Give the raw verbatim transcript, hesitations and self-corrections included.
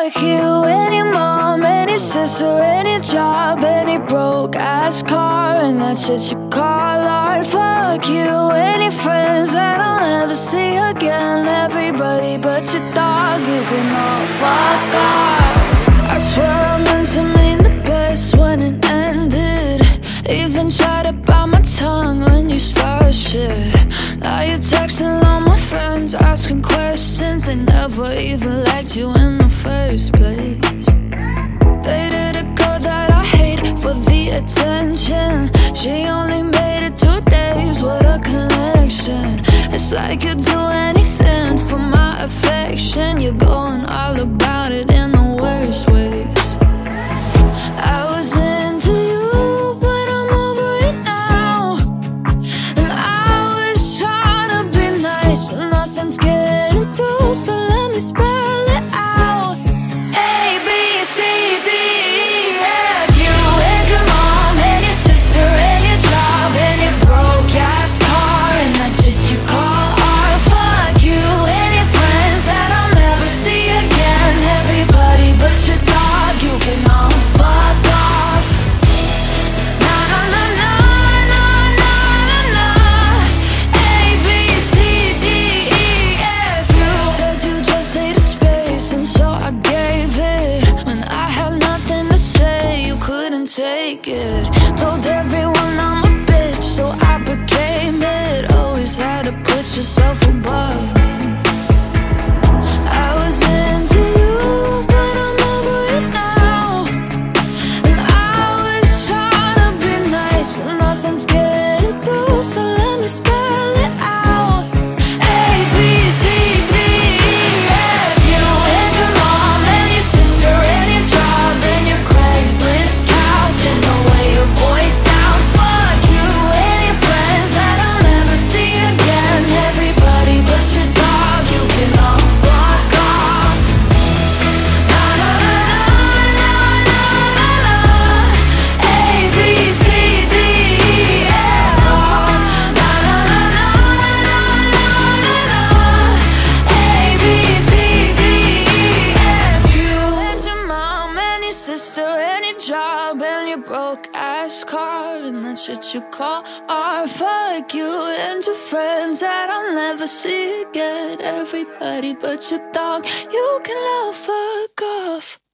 Fuck you and your mom and your sister and your job and your broke ass car and that shit you call art. Fuck you and your friends that I'll never see again. Everybody but your dog, you can all fuck off. I swear I meant to mean the best when it ended. Even tried to bite my tongue when you started shit. Now you're texting all my friends, asking questions. They never even liked you in the first place. Dated a girl that I hate for the attention. She only made it two days, what a connection. It's like you'd do anything for my affection. You're going all about it in the worst ways. I was into you, but I'm over it now. And I was trying to be nice, but nothing's getting through, so let me spell it out. A, B, C, D, E, F. You and your mom and your sister and your job and your broke ass car and that shit you call art. Fuck you and your friends that I'll never see again. Everybody but your dog, you can all fuck off. Na na na na na na na na. A, B, C, D, E, F. You said you just needed space, and so I gave it. When I had nothing to say, you couldn't take it. Told everyone I'm a bitch, so I became it. Always had to put yourself above me. I was into you, but I'm over it now. And I was trying to be nice, but nothing's getting through, so let me spell it out. A, B, C, D, E, F. You and your mom and your sister and your job and your Craigslist couch and the way your voice sounds. Fuck you and your friends that I'll never see again. Everybody but your dog, you can all fuck off. Na na na na na na na. A, B, C, D, E, F. Na na na na na na na na. A, B, C, D, E, F. You and your mom and your sister and your job and your broke ass car and that shit you call art. Fuck you and your friends that I'll never see again. Everybody but your dog, you can all fuck off.